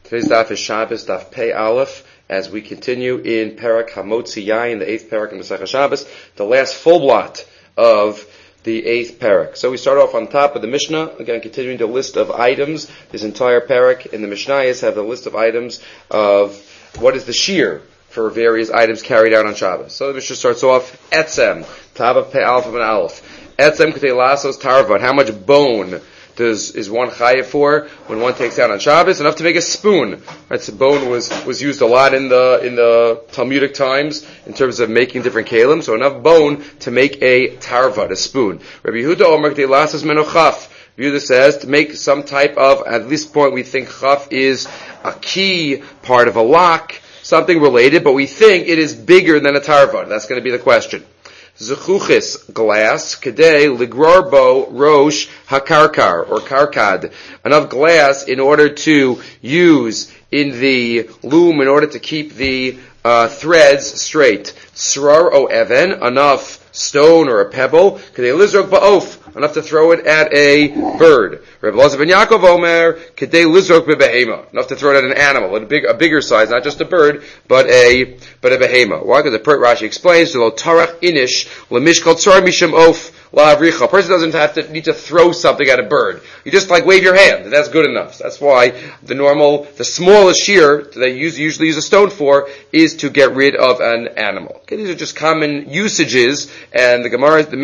Today's daf is Shabbos, daf Pei Aleph, as we continue in Parak Hamotzi Yayin, the 8th Parak in Masechah Shabbos, the last full blot of the 8th Parak. So we start off on top of the Mishnah, again continuing the list of items. This entire Parak in the Mishnayos have the list of items of what is the shear for various items carried out on Shabbos. So the Mishnah starts off, Etzem, Tava Pei Aleph and Aleph. Etzem K'tei Lasos Tarvat, how much bone is one chayav for when one takes out on Shabbos? Enough to make a spoon. Right, so bone was used a lot in the Talmudic times in terms of making different kalim. So enough bone to make a tarvat, a spoon. Rabbi Yehuda Omer K'tei Lasos Meno Chaf. Yehuda says to make some type of, at this point we think chaf is a key, part of a lock, something related, but we think it is bigger than a tarvat. That's going to be the question. Zechuchis, glass, kedei, ligrorbo, rosh, hakarkar, or karkad. Enough glass in order to use in the loom in order to keep the threads straight. Srar o even, enough stone or a pebble. Kedei lizrok ba'of, enough to throw it at a bird. Reb Elazar ben Yaakov Omer, kedei lizrok bebehema, enough to throw it at an animal, a bigger size, not just a bird, but a behema. Why? Because the Rashi explains, lo tarach inish lemishkal tzar misham of la'avricha. A person doesn't need to throw something at a bird. You just wave your hand, and that's good enough. That's why the smallest shear that they usually use a stone for is to get rid of an animal. Okay, these are just common usages, and the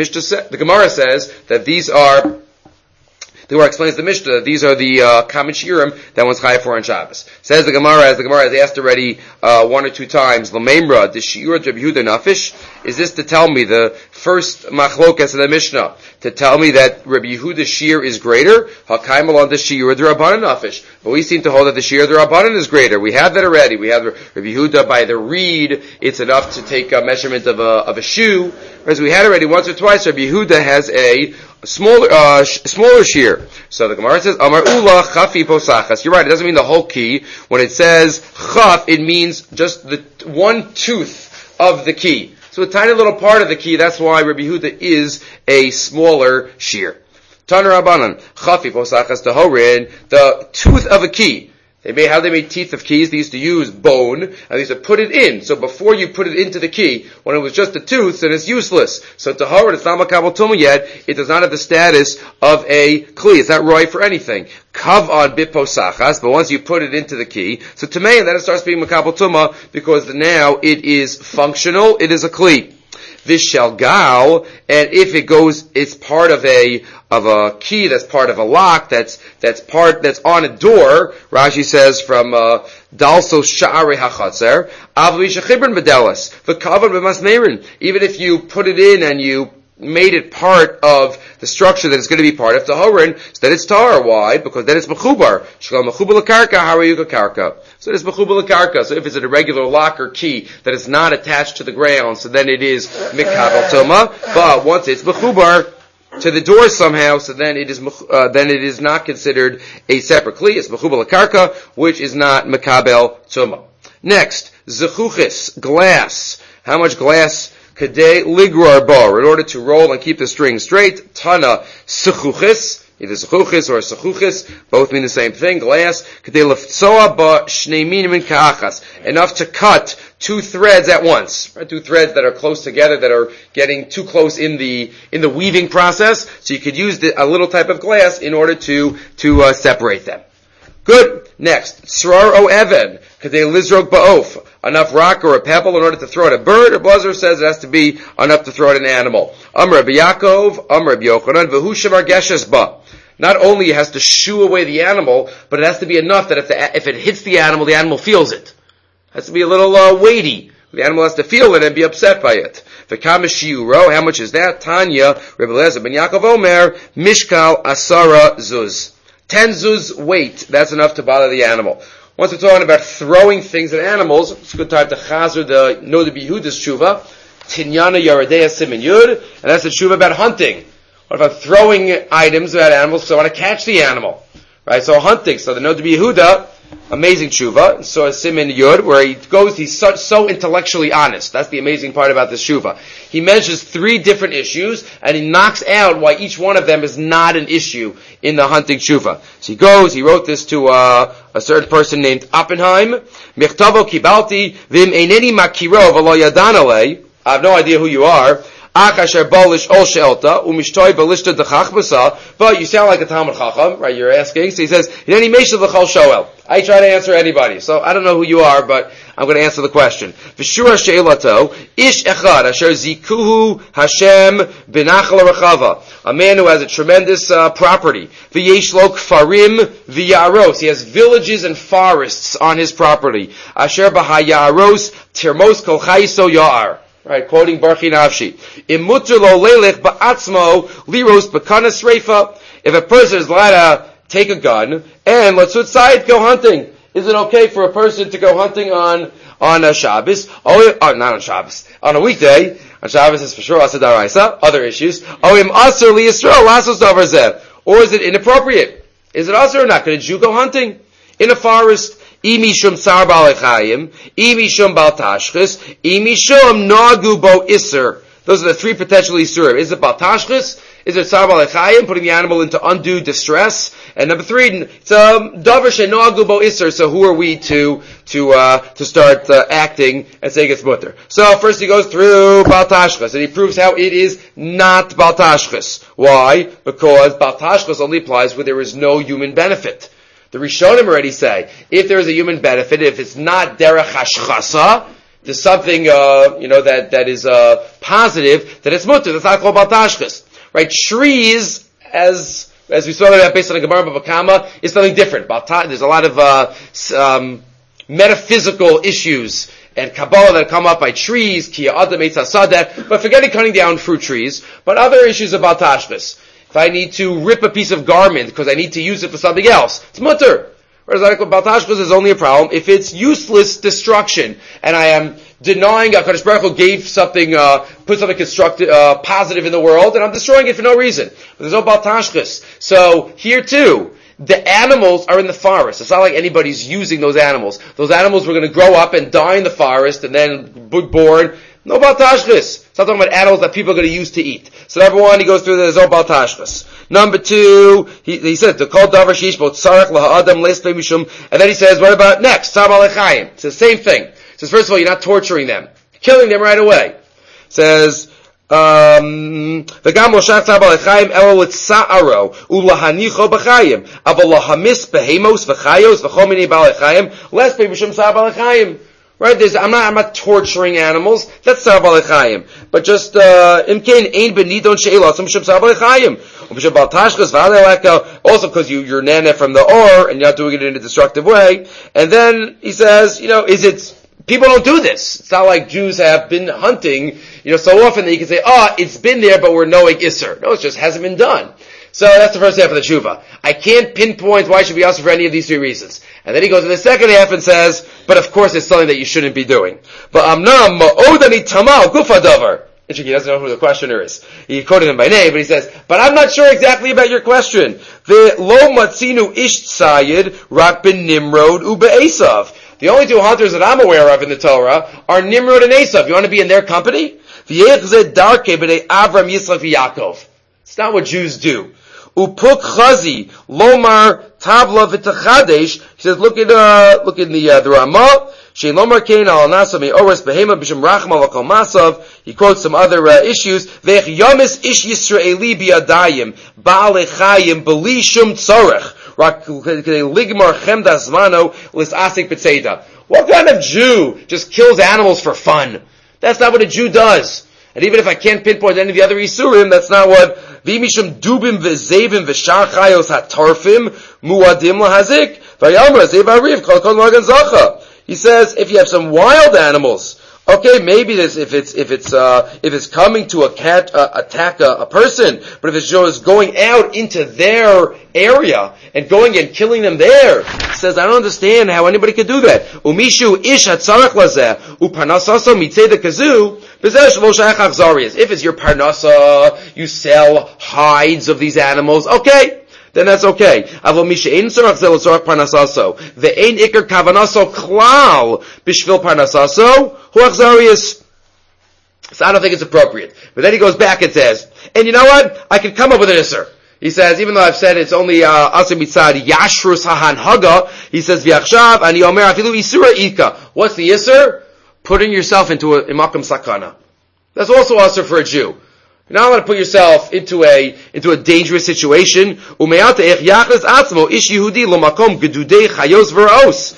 Gemara says that these are. The Gemara explains the Mishnah. These are the common shiurim that one's chayav for on Shabbos. Says the Gemara, as the Gemara has asked already one or two times, L'meimra, the shiur Rabbi Yehuda nafish. Is this to tell me the first machlokas of the Mishnah to tell me that Rabbi Yehuda's shiur is greater? Hakaimal on the shiur the Rabbanan nafish. But we seem to hold that the shiur the Rabbanan is greater. We have that already. We have Rabbi Yehuda by the reed. It's enough to take a measurement of a shoe. Whereas we had already once or twice, Rabbi Yehuda has a smaller shear. So the Gemara says, Amar Ula Chafi Posachas. You're right, it doesn't mean the whole key. When it says Chaf, it means just the one tooth of the key. So a tiny little part of the key, that's why Rabbi Yehuda is a smaller shear. Taner Rabbanan, Chafi Posachas Tahorin, the tooth of a key. How they made teeth of keys, they used to use bone, and they used to put it in. So before you put it into the key, when it was just a tooth, then it's useless. So tahor, it's not makabel tumah yet, it does not have the status of a kli. It's not right for anything. Kav on biposachas, but once you put it into the key, so tamei, then it starts being makabel tumah, because now it is functional, it is a kli. Vishalgal, and if it goes, it's part of a key that's part of a lock that's on a door. Rashi says from Dalso Sha'arei HaChatzer, Avli Shechibrin Bedelas, V'kavan B'masmeirin. Even if you put it in and you made it part of the structure that it's going to be part of Tahorin, so then it's Tahor. Why? Because then it's Mechubar. Shkal Mechubar L'karka, Harayuka Karka. So it's Mechubar L'karka. So if it's a regular lock or key that is not attached to the ground, so then it is Mikabel Toma. But once it's Mechubar to the door somehow, so then it is not considered a separate kli. It's Mechubar L'karka, which is not Mikabel Toma. Next, Zechuchis, glass. How much glass? Kadei ligrar bar, in order to roll and keep the string straight. Tana sechuchis, either sechuchis or sechuchis, both mean the same thing. Glass. Kadei lefzoa ba shnei minim ka'achas, enough to cut two threads at once. Right? Two threads that are close together, that are getting too close in the weaving process. So you could use a little type of glass in order to separate them. Good. Next, Srar o even, kadei lizrok ba'of, enough rock or a pebble in order to throw at a bird. Reb Elazar says it has to be enough to throw at an animal. Amr Rabbi Yaakov, Amr Rabbi Yochanan, v'hu shamar geshes ba. Not only it has to shoo away the animal, but it has to be enough that if it hits the animal feels it. It has to be a little weighty. The animal has to feel it and be upset by it. V'kama shiuro, how much is that? Tanya, Reb Elazar ben Yaakov Omer, mishkal asara zuz. 10 zuz weight, that's enough to bother the animal. Once we're talking about throwing things at animals, it's a good time to chazer the Rabbi Yehuda's tshuva, Tinyana Yaradea Simin Yud, and that's the tshuva about hunting. What about throwing items at animals because I want to catch the animal? Right, so hunting. So the Rabbi Yehuda, amazing tshuva. So a Simin Yud, where he goes, he's so intellectually honest. That's the amazing part about this tshuva. He mentions 3 different issues, and he knocks out why each one of them is not an issue in the hunting tshuva. So he wrote this to a certain person named Oppenheim. Michtavo kibalti vim eineni makiro v'lo yadan alei. I have no idea who you are. But you sound like a Talmud Chacham, right? You're asking. So he says, I try to answer anybody. So I don't know who you are, but I'm going to answer the question. V'shura she'elato, ish echad, asher zikuhu Hashem b'nachal rechava. A man who has a tremendous property. V'yesh lo kfarim v'yaros. He has villages and forests on his property. Asher b'hayaros tirmos kol chayiso ya'ar. Right, quoting Barchi Nafshi. Imutter lo lelech ba'atzmo liros b'kanas reifa. If a person is allowed to take a gun and let's outside go hunting, is it okay for a person to go hunting on a Shabbos? Not on Shabbos. On a weekday. On Shabbos is for sure asa daraisa. Other issues. Oim aser li Yisrael lasos davar zeh. Or is it inappropriate? Is it aser or not? Could a Jew go hunting in a forest? Imishum sar balechayim, imishum bal tashchis, imishum nagu bo iser. Those are the three potential isurim. Is it bal tashchis? Is it sar balechayim, putting the animal into undue distress? And number three, it's davar shenagu bo iser. So who are we to start acting and saying it's mutter? So first he goes through bal tashchis and he proves how it is not bal tashchis. Why? Because bal tashchis only applies where there is no human benefit. The Rishonim already say, if there is a human benefit, if it's not derech hashchasa, there's something, that is, positive, that it's mutter. That's not called baltashchis. Right? Trees, as we saw that based on the Gemara Bava Kama, is something different. There's a lot of, metaphysical issues and Kabbalah that come up by trees, ki adam eitz hasadeh, but forgetting cutting down fruit trees, but other issues about tashchis. If I need to rip a piece of garment because I need to use it for something else, it's mutter. Whereas baltashchus is only a problem if it's useless destruction, and I am denying HaKadosh Baruch Hu gave something, put something constructive, positive in the world, and I'm destroying it for no reason. But there's no baltashchus. So here too, the animals are in the forest. It's not like anybody's using those animals. Those animals were going to grow up and die in the forest and then be born. No baltashchis. It's not talking about animals that people are going to use to eat. So number one, he goes through there's no baltashchis. Number two, he says the kol davar sheish bo tzarech laha'adam le'espei mishum, and then he says, what about next? Tzar balechayim. It's the same thing. He says, first of all, you're not torturing them, killing them right away. Says v'gam moshach tzar balechayim elo l'tza'aro ulahanicho b'chayim aval lahamis behemos v'chayos v'chol minei balechayim le'espei mishum tzar balechayim. Right? I'm not torturing animals. That's tzar balechayim. But just imkein ein benidon she'elos mishum tzar balechayim. Also because you're nana from the or and you're not doing it in a destructive way. And then he says, people don't do this. It's not like Jews have been hunting, so often that you can say, it's been there, but we're knowing Isser. No, it just hasn't been done. So that's the first half of the tshuva. I can't pinpoint why it should be asked for any of these three reasons. And then he goes to the second half and says, but of course it's something that you shouldn't be doing. But amnam ma'odani tamal gufadavar. He doesn't know who the questioner is. He quoted him by name, but he says, but I'm not sure exactly about your question. The lo matzinu ish tzayid rak ben Nimrod ube Esav. The only two hunters that I'm aware of in the Torah are Nimrod and Esav. You want to be in their company? Avram, Yitzchak, Yaakov. It's not what Jews do. Upuk chazi lomar tavla v'tachadesh. He says, look in the Ramah. He quotes some other issues. What kind of Jew just kills animals for fun? That's not what a Jew does. And even if I can't pinpoint any of the other Isurim, that's not what V'mishum dubim v'zevim v'shar chayos hatarfim muadim lahazik v'yamra zev ariv kol kol magan zacha. He says, if you have some wild animals, okay, maybe this, if it's coming to attack a person, but if it's just going out into their area and going and killing them there, he says, I don't understand how anybody could do that. Umishu ish hatzarech lazeh uparnasaso mitzeda kazu b'zeh shelo shayach achzarius. If it's your parnasa, you sell hides of these animals, okay. Then that's okay. Avol misha ein tzorach zel tzorach parnasaso ve'ein ikar kavanaso klal b'shvil parnasaso hu achzarius. So I don't think it's appropriate. But then he goes back and says, and you know what? I can come up with an isser. He says, even though I've said it's only Asur Mitzad Yashrus HaHanhaga, he says, V'achshav ani omer afilu Isura Ika. What's the Isur? Putting yourself into a Imakam Sakana. That's also Asur for a Jew. You're not allowed to put yourself into a dangerous situation. Umeata ech yachles atzmo ish Yehudi lo makom gedudei chayos v'raos.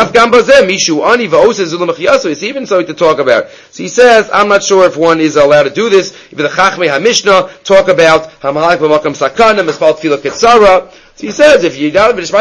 It's even something to talk about. So he says, I'm not sure if one is allowed to do this. If the Chachmei HaMishnah talk about Hamalak b'makam sakana, Mespal Tefillah Ketzara. So he says, if you're not allowed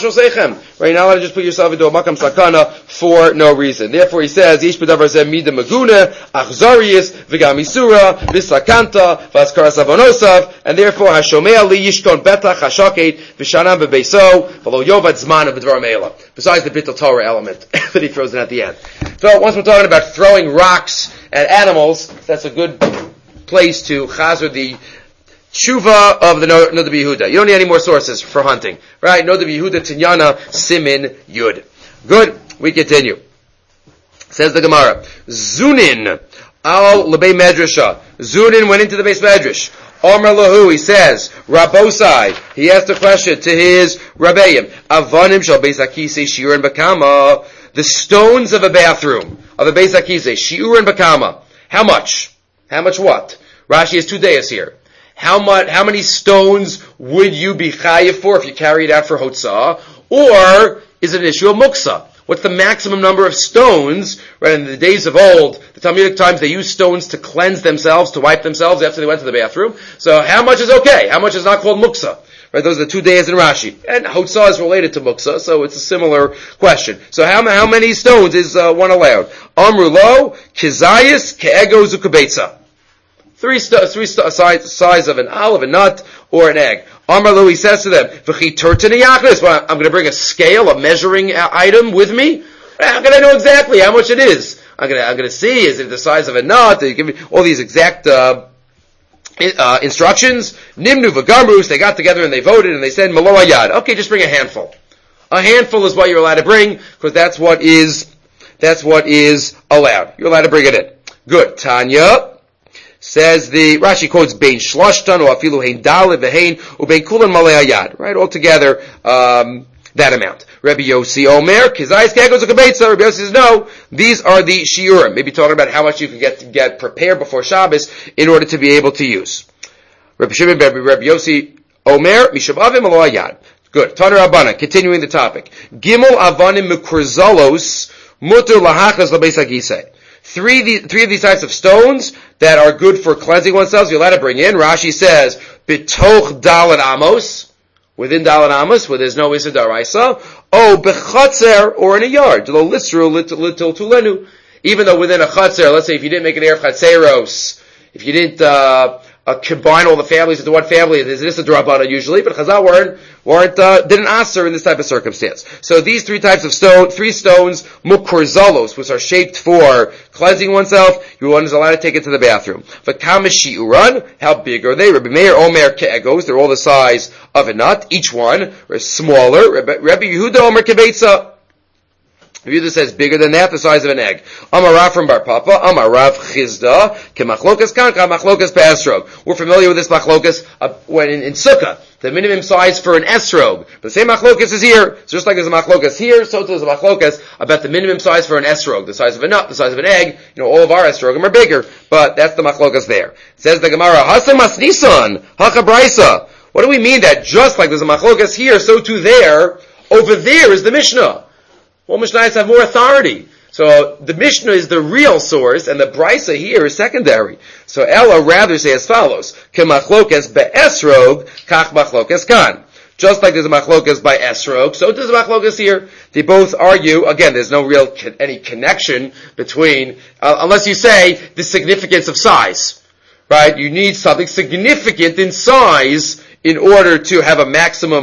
to just put yourself into a makam sakana for no reason. Therefore he says, Yish b'davar zeh mida maguna, achzarius, v'gam isura, v'sakanta, v'askaras avonosav, and therefore hashomea li yishkon betach hashaket, v'shanam b'beiso, v'lo yovad zman of b'dvar me'ela. Besides the Bittul Torah element that he throws in at the end. So once we're talking about throwing rocks at animals, that's a good place to chazer the Tshuva of the Noda B'Yehuda. You don't need any more sources for hunting. Right? Noda B'Yehuda, Tinyana, Simin, Yud. Good. We continue. Says the Gemara. Zunin, al lebei medrasha. Zunin went into the base medrash. Omer lahu, he says, Rabosai, he asked a question to his Rabbeim. Avanim shal beis hakisei shiurin bakama. The stones of a bathroom, of a beis hakisei, shiurin bakama. How much? How much what? Rashi has 2 days here. How many stones would you be chayiv for if you carry it out for hotzah? Or is it an issue of muksa? What's the maximum number of stones? Right, in the days of old, the Talmudic times, they used stones to cleanse themselves, to wipe themselves after they went to the bathroom. So how much is okay? How much is not called muksa? Right, those are the 2 days in Rashi. And hotzah is related to muksa, so it's a similar question. So how many stones is one allowed? Amru lo, kizayis, ke'ego zukabetza. Three size of an olive, a nut, or an egg. Amar Lu, he says to them, well, I'm going to bring a scale, a measuring item with me. How can I know exactly how much it is? I'm going to see, is it the size of a nut? They give me all these exact instructions. Nimnu v'gamrus, they got together and they voted and they said, Malo ayad. Okay, just bring a handful. A handful is what you're allowed to bring, because that's what is allowed. You're allowed to bring it in. Good. Tanya. Says the Rashi quotes Bein Shloshtan or Afilu Hein Daled Vehein Ubein Kulan Malei Hayad. Right, altogether that amount. Rabbi Yossi Omer Kizayis Kegos Ukabetza. Rabbi Yossi says no. These are the shiurim. Maybe talking about how much you can get prepared before Shabbos in order to be able to use. Rabbi Shimon Rabbi Yossi Omer Misham Avim Malo Hayad. Good. Taner Abana. Continuing the topic. Gimel Avanim Mukurzalos Muter Lahachas LaBeis Hagisei. Three of these types of stones that are good for cleansing oneself, you're allowed to bring in. Rashi says, B'toch Dalet Amos, within Dalet Amos, where there's no Issa Daraisa, B'chatzer, or in a yard, Lo Lisru, Little Tulenu. Even though within a Chatzer, let's say if you didn't make an Erev Chatzeros, if you didn't combine all the families into one family, there's this a drabana usually, but Chazal didn't answer in this type of circumstance. So these three types of three stones, mukurzalos, which are shaped for cleansing oneself, one is allowed to take it to the bathroom. V'kamashi uran, how big are they? Rabbi Meir Omer ke'egos, they're all the size of a nut, each one, or smaller. Rabbi Yehuda Omer kebeitza. Yehuda says bigger than that, the size of an egg. Amarav from Bar Papa, Amarav Chizda, Kemachlokas Kan, Kemachlokas Be'esrog. We're familiar with this machlokas when in Sukkah, the minimum size for an esrog. But the same machlokas is here. So just like there's a machlokas here, so there's a machlokas about the minimum size for an esrog, the size of a nut, the size of an egg. All of our esrogim are bigger, but that's the machlokas there. Says the Gemara, Hasamas Nisan, Hachabraisa. What do we mean that just like there's a machlokas here, so too there, over there is the Mishnah? Well, Mishnayos have more authority. So the Mishnah is the real source, and the Brisa here is secondary. So Ella rather say as follows: Kemachlokas be'esrog, kach machlokas kan. Just like there's a machlokas by esrog, so there's a machlokas here. They both argue. Again, there's no real any connection between, unless you say the significance of size, right? You need something significant in size in order to have a maximum,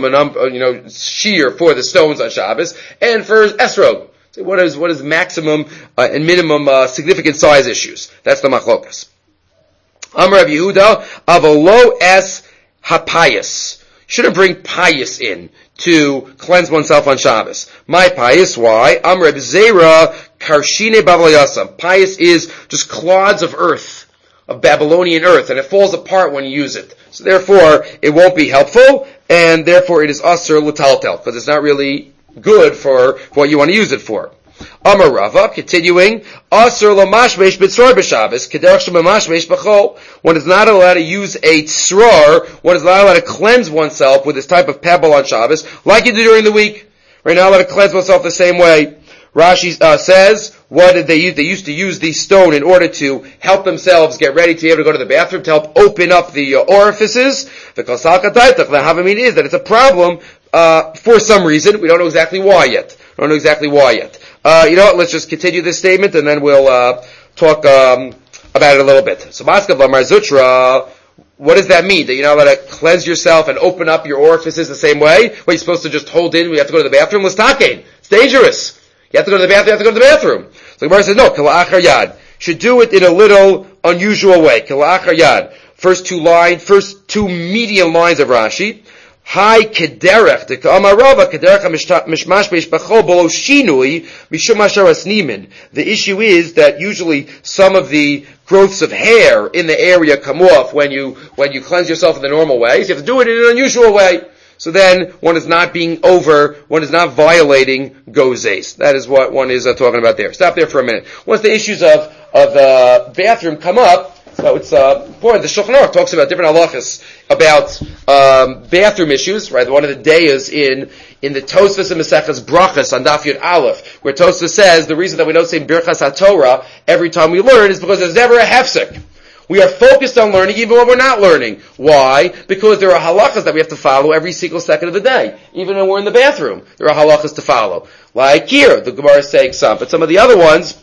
shear for the stones on Shabbos, and for esrog. So what is maximum and minimum significant size issues? That's the machlokas. Amar Rav Yehuda, avolo es hapayas. Shouldn't bring payas in to cleanse oneself on Shabbos. My payas, why? Amar Reb Zera karshine bavlayasam. Payas is just clods of earth of Babylonian earth, and it falls apart when you use it. So therefore, it won't be helpful, and therefore it is asur l'taltel, because it's not really good for what you want to use it for. Amar Rava, continuing, asur l'mashmesh b'tzror b'Shabbos, k'derech shemamashmesh b'chol. One is not allowed to use a tzror, one is not allowed to cleanse oneself with this type of pebble on Shabbos, like you do during the week. Right now, allowed to cleanse oneself the same way. Rashi says, what did they use? They used to use the stone in order to help themselves get ready to be able to go to the bathroom, to help open up the orifices. The Havamina is that it's a problem for some reason. We don't know exactly why yet. You know what? Let's just continue this statement and then we'll talk about it a little bit. So, Maskav Lamar Zutra, what does that mean? That you're not allowed to cleanse yourself and open up your orifices the same way? What, you're supposed to just hold in when you have to go to the bathroom? L'stakein. It's dangerous. You have to go to the bathroom, you have to go to the bathroom. So the Gemara says, no, K'la'achar yad. Should do it in a little unusual way. K'la'achar yad. First two medium lines of Rashi. Hai kederech, the Ka'amar Rava, kederech mishmash be'ishbachol bolo shinui, mishum ashar asnimin. The issue is that usually some of the growths of hair in the area come off when you cleanse yourself in the normal way. So you have to do it in an unusual way. So then, one is not violating gozes. That is what one is talking about there. Stop there for a minute. Once the issues of the bathroom come up, so it's important. The Shulchan Aruch talks about different halachas about bathroom issues. Right, one of the days in the Tosfos and Maseches Brachas on Daf Yud Aleph, where Tosfos says the reason that we don't say Birchas HaTorah every time we learn is because there's never a hefsek. We are focused on learning even when we're not learning. Why? Because there are halachas that we have to follow every single second of the day. Even when we're in the bathroom, there are halachas to follow. Like here, the Gemara is saying some. But some of the other ones,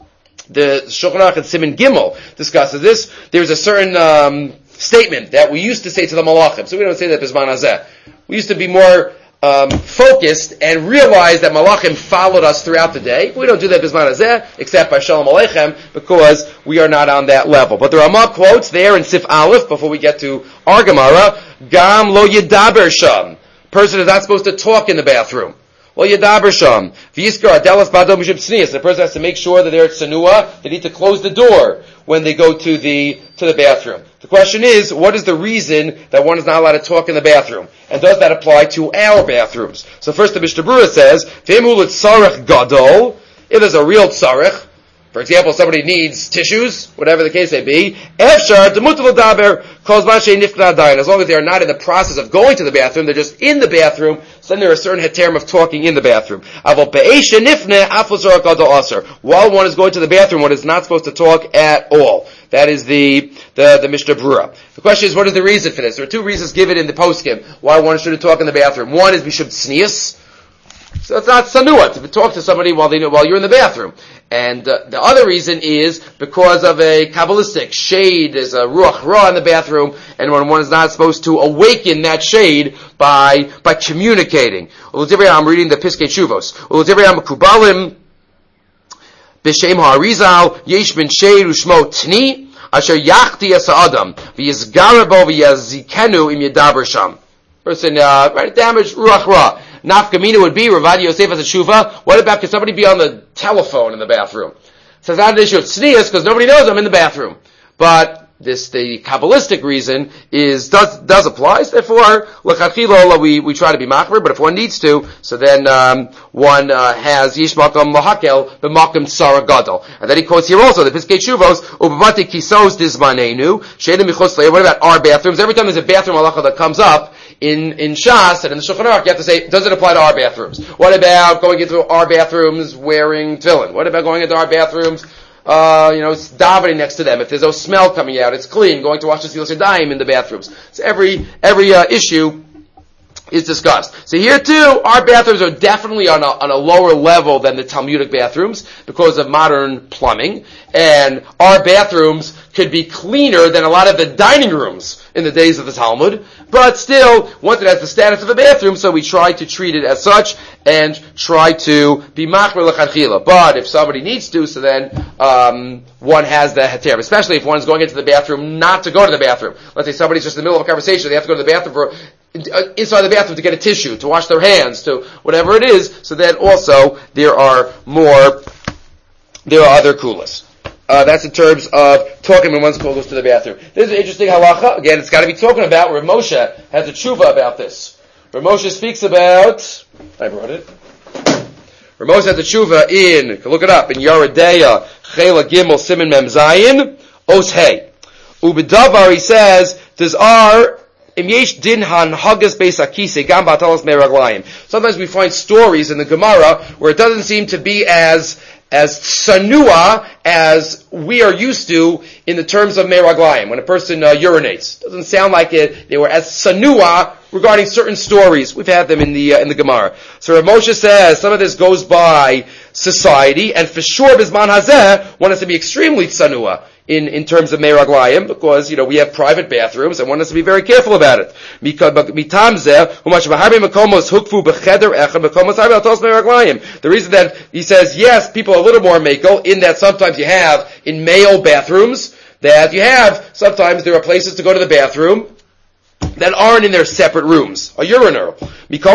the Shulchan Aruch and Siman Gimel discusses this. There's a certain statement that we used to say to the malachim. So we don't say that Bizman Hazeh. We used to be more focused and realize that malachim followed us throughout the day. We don't do that bisman hazeh, except by Shalom Aleichem, because we are not on that level. But there are more quotes there in Sif Aleph, before we get to our Gemara. Gam lo yedaber sham. Person is not supposed to talk in the bathroom. Lo yedaber sham. V'yiskar adelas bado mishum tznius. The person has to make sure that they're at tsanua. They need to close the door when they go to the bathroom. The question is, what is the reason that one is not allowed to talk in the bathroom? And does that apply to our bathrooms? So first the Mishnah Berurah says, V'emul tzarech gadol, if there's a real tzarech, for example, somebody needs tissues, whatever the case may be, efshar demutal daber calls mashe nifna dayin. As long as they are not in the process of going to the bathroom, they're just in the bathroom, so then there are certain heterim of talking in the bathroom. Aval pe'esha nifne afal tzarech gadol aser. While one is going to the bathroom, one is not supposed to talk at all. That is the Mishnah Berurah. The question is, what is the reason for this? There are two reasons given in the poskim why one shouldn't talk in the bathroom. One is mishum tznius. So it's not sanua to talk to somebody while you're in the bathroom. And the other reason is because of a Kabbalistic shade. There's a ruach ra in the bathroom, and one is not supposed to awaken that shade by communicating. I'm reading the Piskei Teshuvos. Kubalim b'shem ha'arizal yesh ben shade u'shmo tni asher yachti as ha'adam v'yizgarabo v'yazikenu im yedaber sham. Person damaged ruach ra. Nafkamina would be Ravadi Yosef as a tshuva. What about, could somebody be on the telephone in the bathroom? So it's not an issue of tznius because nobody knows I'm in the bathroom. But the Kabbalistic reason does apply. So therefore, l'chachila we try to be machmer, but if one needs to, so then one has yish makom lahakel b'makom tzara gadol. And then he quotes here also the Piskei Teshuvos ubavati kisos dizmanenu she'edim michos le'er. What about our bathrooms? Every time there's a bathroom halacha that comes up in Shas and in the Shulchan Aruch, you have to say, does it apply to our bathrooms? What about going into our bathrooms wearing tefillin? What about going into our bathrooms davening next to them? If there's no smell coming out, it's clean. Going to wash the Tzilas Yadayim in the bathrooms. So every issue is discussed. So here too, our bathrooms are definitely on a lower level than the Talmudic bathrooms because of modern plumbing, and our bathrooms could be cleaner than a lot of the dining rooms in the days of the Talmud, but still, once it has the status of a bathroom, so we try to treat it as such and try to be machmer l'chadchila. But if somebody needs to, so then one has the heter, especially if one's going into the bathroom not to go to the bathroom. Let's say somebody's just in the middle of a conversation, they have to go to the bathroom inside the bathroom to get a tissue, to wash their hands, to whatever it is, so then also there are other kulas. That's in terms of talking when one's goes to the bathroom. This is an interesting halacha. Again, it's got to be talking about where Moshe has a tshuva about this. Where Moshe speaks about, I brought it. Where Moshe has a tshuva in, look it up, in Yeredeya, Chela Gimel, Siman Mem Zayin, Os Hey. Ubedavar, he says, sometimes we find stories in the Gemara where it doesn't seem to be as sanua as we are used to in the terms of meraglayim. When a person urinates, doesn't sound like they were as sanua regarding certain stories. We've had them in the Gemara. So Rav Moshe says some of this goes by society, and for sure Bisman Hazeh one has to be extremely sanua in terms of meraglayim, because we have private bathrooms and one has to be very careful about it. The reason that he says yes, people are a little more makel in that sometimes you have in male bathrooms that you have sometimes there are places to go to the bathroom that aren't in their separate rooms, a urinal. In the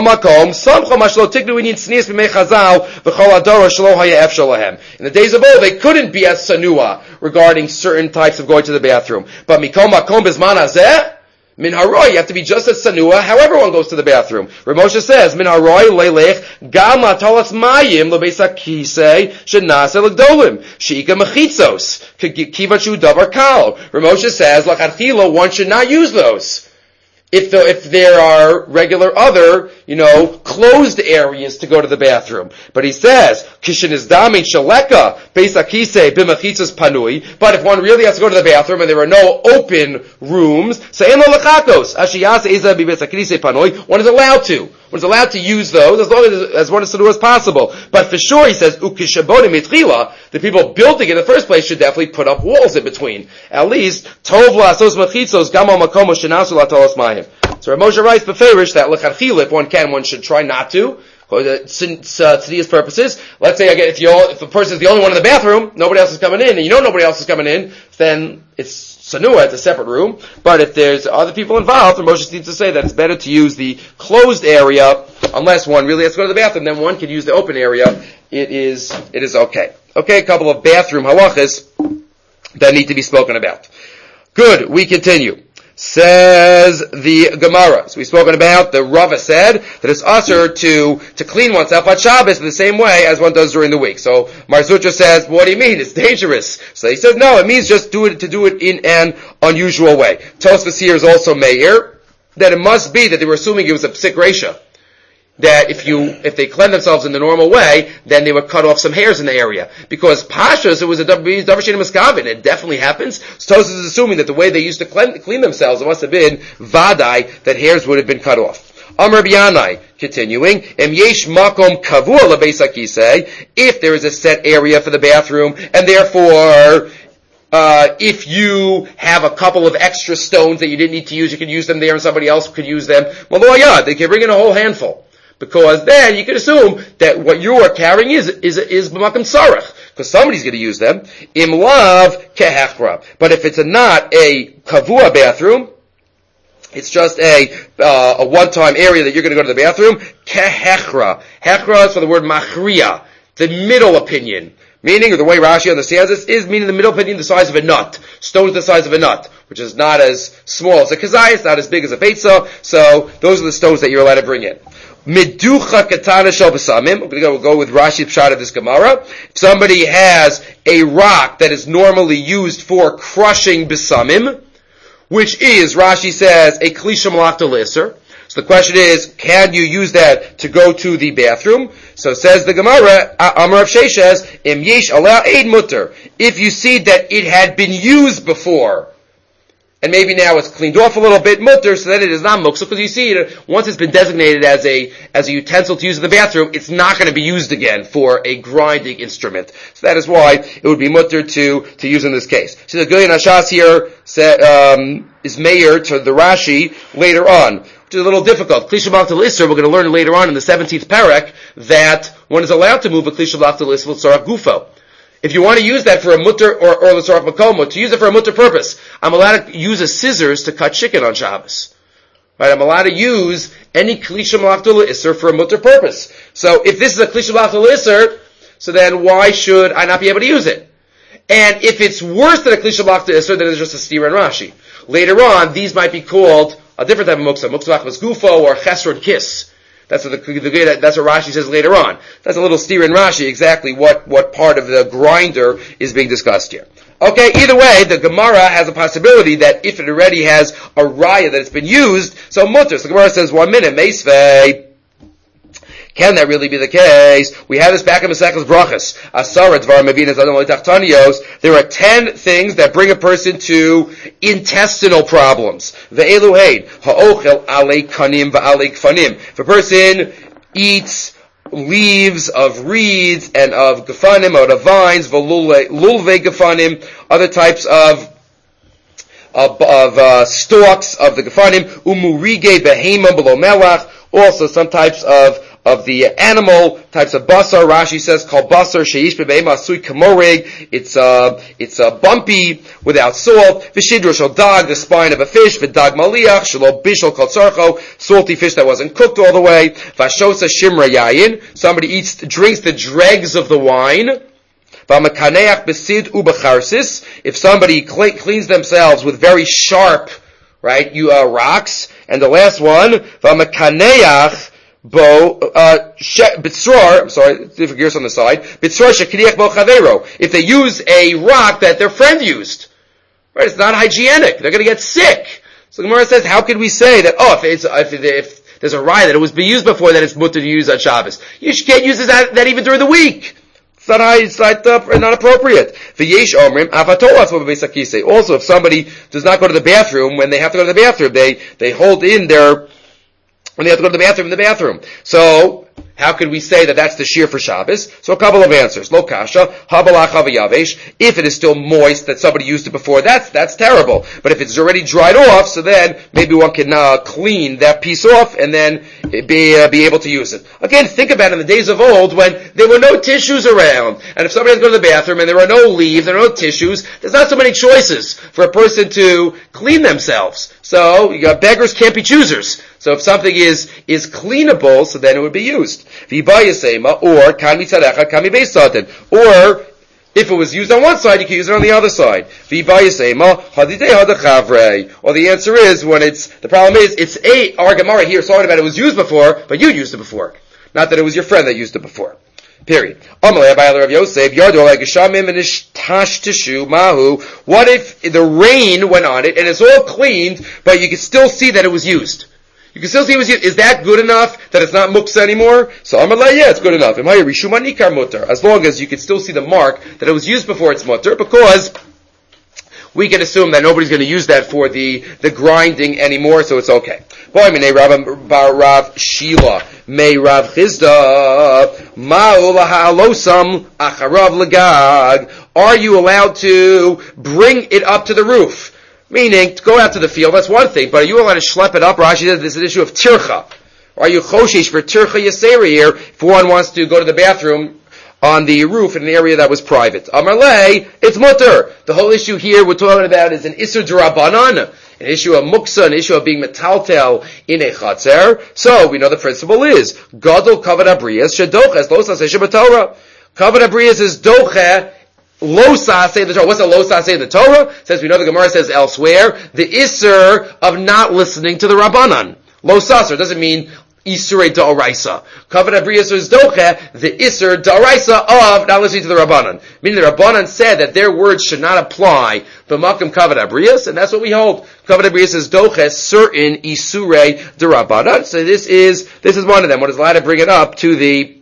days of old, they couldn't be as sanua regarding certain types of going to the bathroom. But mikom makom bizman hazeh, min haroy, you have to be just as sanua however one goes to the bathroom. Rav Moshe says, min haroy leilech gam latolas mayim lebeis hakisei shenase legdolim sheika mechitzos kivachu davar kal. Rav Moshe says, lachatchila, one should not use those if there are regular other, closed areas to go to the bathroom. But he says, Kishin is damin shaleka, beisakise bimachitzas panui, but if one really has to go to the bathroom and there are no open rooms, sayin lo lechakos, ashiyase eza bibesakise panui, one is allowed to. One is allowed to use those as long as one is to do as possible. But for sure, he says, ukishabonim mitchila, the people building it in the first place should definitely put up walls in between. At least, tov la'asos machitzos gamal makom shenasu la'tolos mayim. So Rav Moshe writes beferish that l'chadchila, if one can, one should try not to. Tzediyah's purposes. Let's say again, if the person is the only one in the bathroom, nobody else is coming in, and nobody else is coming in, then it's sanua, it's a separate room. But if there's other people involved, Rav Moshe seems to say that it's better to use the closed area unless one really has to go to the bathroom. Then one can use the open area. It is okay. Okay, a couple of bathroom halachas that need to be spoken about. Good. We continue. Says the Gemara. So we've spoken about, the Rava said that it's usher to clean oneself on Shabbos in the same way as one does during the week. So Mar Zutra says, what do you mean? It's dangerous. So he says, no, it means just do it in an unusual way. Tosfos here is also meir, that it must be that they were assuming it was a psik reisha. That if they cleanse themselves in the normal way, then they would cut off some hairs in the area. Because Pashas, it was a davar she'ein miskavin. It definitely happens. So Tosfos is assuming that the way they used to clean themselves, it must have been vadai, that hairs would have been cut off. Amar B'yanai, continuing, Em yesh makom kavua lebeis hakisei, if there is a set area for the bathroom, and therefore, if you have a couple of extra stones that you didn't need to use, you could use them there and somebody else could use them. Well, yeah, they can bring in a whole handful. Because then you can assume that what you are carrying is b'makom tzarech, because somebody's going to use them. Im lav kehechra. But if it's not a kavua bathroom, it's just a one-time area that you're going to go to the bathroom, kehechra. Hechra is for the word machriya, the middle opinion. Meaning, or the way Rashi understands this, is meaning the middle opinion the size of a nut. Stones the size of a nut, which is not as small as a kazayas, not as big as a peitzah. So those are the stones that you're allowed to bring in. Meducha katana shel b'samim. We'll go with Rashi's pshat of this Gemara. If somebody has a rock that is normally used for crushing b'samim, which is, Rashi says, a klisha malachta l'isser. So the question is, can you use that to go to the bathroom? So says the Gemara, Amar Rav Sheshes, Im yesh ala eid mutter. If you see that it had been used before, and maybe now it's cleaned off a little bit, mutter, so that it is not muksa, because you see it, once it's been designated as a utensil to use in the bathroom, it's not going to be used again for a grinding instrument. So that is why it would be mutter to use in this case. So the Gilyon Hashas here is meir to the Rashi later on, which is a little difficult. Klisha Malachta L'Isser, we're going to learn later on in the 17th parak, that one is allowed to move a Klisha Malachta L'Isser l'tzarach gufo. If you want to use that for a mutter or l'tzarach makomo, to use it for a mutter purpose, I'm allowed to use a scissors to cut chicken on Shabbos. Right? I'm allowed to use any klisha malachta l'isser for a mutter purpose. So if this is a klisha malachta l'isser, so then why should I not be able to use it? And if it's worse than a Kli Shalach to Isser, then it's just a Stira and Rashi. Later on, these might be called a different type of Muksa. Muksa Lachmas Gufo or Chesron Kiss. That's what that's what Rashi says later on. That's a little Stira and Rashi, exactly what part of the grinder is being discussed here. Okay, either way, the Gemara has a possibility that if it already has a raya that it's been used, so mutter. So the Gemara says, 1 minute, meisvei. Can that really be the case? We have this back in Masechus Brachos. Asara dvar mevinas adam tachtanios. There are 10 things that bring a person to intestinal problems. Ve'elu hein ha'ochel alei kanim va'alei kfanim. If a person eats leaves of reeds and of gefanim, or of vines, lulve gefanim, other types of stalks of the gefanim, umurige behema below melach, also some types of the animal types of basar. Rashi says called basar sheish bebeima asui kamorig. It's bumpy without salt. V'shidro shel dag, the spine of a fish. V'dag maliach shelo bishol kol tzarcho, salty fish that wasn't cooked all the way. V'ashosa shimra yayin, somebody drinks the dregs of the wine. V'amakaneach besid ubacharsis, if somebody cleans themselves with very sharp, right, rocks. And the last one, v'amakaneach Bitzror, I'm sorry, different gears on the side. Bitzror shekriach bo chavero. If they use a rock that their friend used, right? It's not hygienic. They're going to get sick. So the Gemara says, how can we say that? If there's a rye that it was being used before, that it's mutter to use on Shabbos. You can't use that even during the week. It's not appropriate. Also, if somebody does not go to the bathroom when they have to go to the bathroom, they hold in when they have to go to the bathroom. So, how could we say that that's the shear for Shabbos? So a couple of answers. Lo kasha, habalach havayavesh. If it is still moist that somebody used it before, that's terrible. But if it's already dried off, so then maybe one can clean that piece off and then be able to use it. Again, think about it in the days of old when there were no tissues around. And if somebody has to go to the bathroom and there are no leaves, there are no tissues, there's not so many choices for a person to clean themselves. So, beggars can't be choosers. So if something is cleanable, so then it would be used. Or if it was used on one side, you can use it on the other side. Or the answer is, the problem is, our Gemara here is talking about it was used before, but you used it before. Not that it was your friend that used it before. Period. What if the rain went on it and it's all cleaned, but you can still see that it was used? You can still see it was used. Is that good enough that it's not muksa anymore? So Amalai, yeah, it's good enough. As long as you can still see the mark that it was used before it's mutter, because we can assume that nobody's going to use that for the grinding anymore, so it's okay. Boy, Minei Rav Shila, May Rav Chizda, Ma'ula ha'alosam acharav legag. Are you allowed to bring it up to the roof? Meaning, to go out to the field, that's one thing, but are you allowed to schlep it up? Rashi says this is an issue of tircha. Are you choshesh for tircha yasera here if one wants to go to the bathroom on the roof in an area that was private? Amarle, it's mutter. The whole issue here we're talking about is an isur d'Rabbanan, an issue of muksa, an issue of being metaltel in a chatzer. So, we know the principle is, gadol kavod abriyas shedoches lo saseh shebatorah. Kavod abriyas is doche, lo saseh the Torah. What's the lo saseh in the Torah? Since we know the Gemara says elsewhere, the isur of not listening to the Rabbanan. Lo saseh doesn't mean Isurei Da'oraisa. Kavod Abriyas is doche, the Isur Da'oraisa of not listening to the Rabbanan. Meaning the Rabbanan said that their words should not apply b'makom Kavod Abriyas, and that's what we hold. Kavod Abriyas is doche, certain Isurei Da'Rabbanan. So this is one of them. What is allowed to bring it up to the